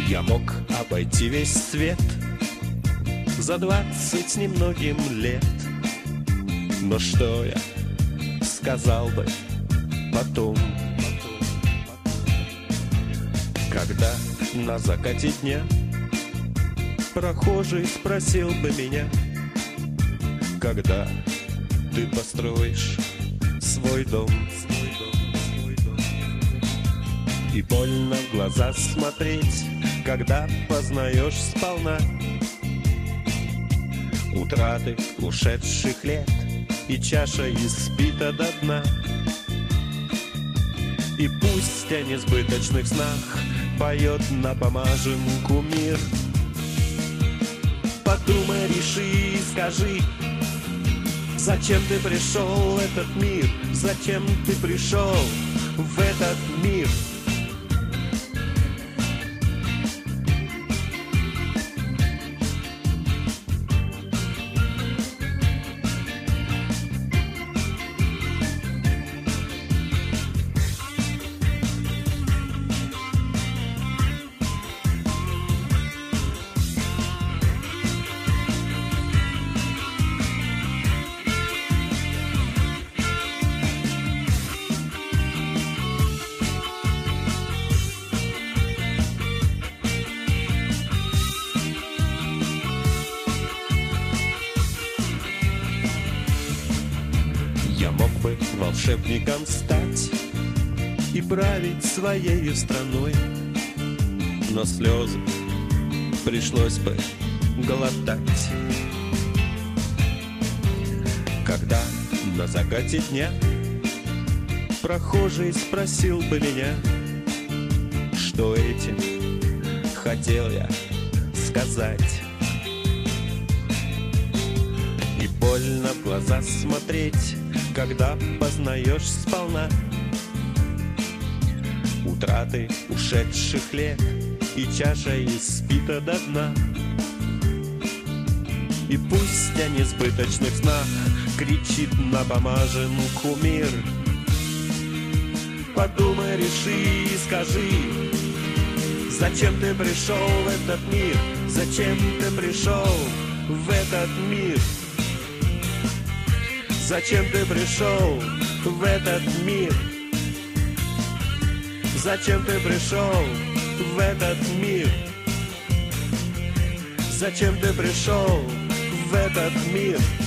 Я мог обойти весь свет за 20 с немногим лет. Но что я сказал бы потом, когда на закате дня прохожий спросил бы меня: когда ты построишь свой дом? И больно в глаза смотреть, когда познаешь сполна утраты ушедших лет, и чаша испита до дна. И пусть о несбыточных снах поет напомаженку мир. Подумай, реши и скажи, зачем ты пришел в этот мир? Зачем ты пришел в этот мир? Я мог бы волшебником стать и править своей страной, но слезы пришлось бы глотать. Когда на закате дня прохожий спросил бы меня, что этим хотел я сказать. И больно в глаза смотреть, когда познаешь сполна утраты ушедших лет, и чаша испита до дна. И пусть о несбыточных снах кричит напомаженку мир. Подумай, реши и скажи, зачем ты пришел в этот мир? Зачем ты пришел в этот мир? Зачем ты пришел в этот мир? Зачем ты пришел в этот мир? Зачем ты пришел в этот мир?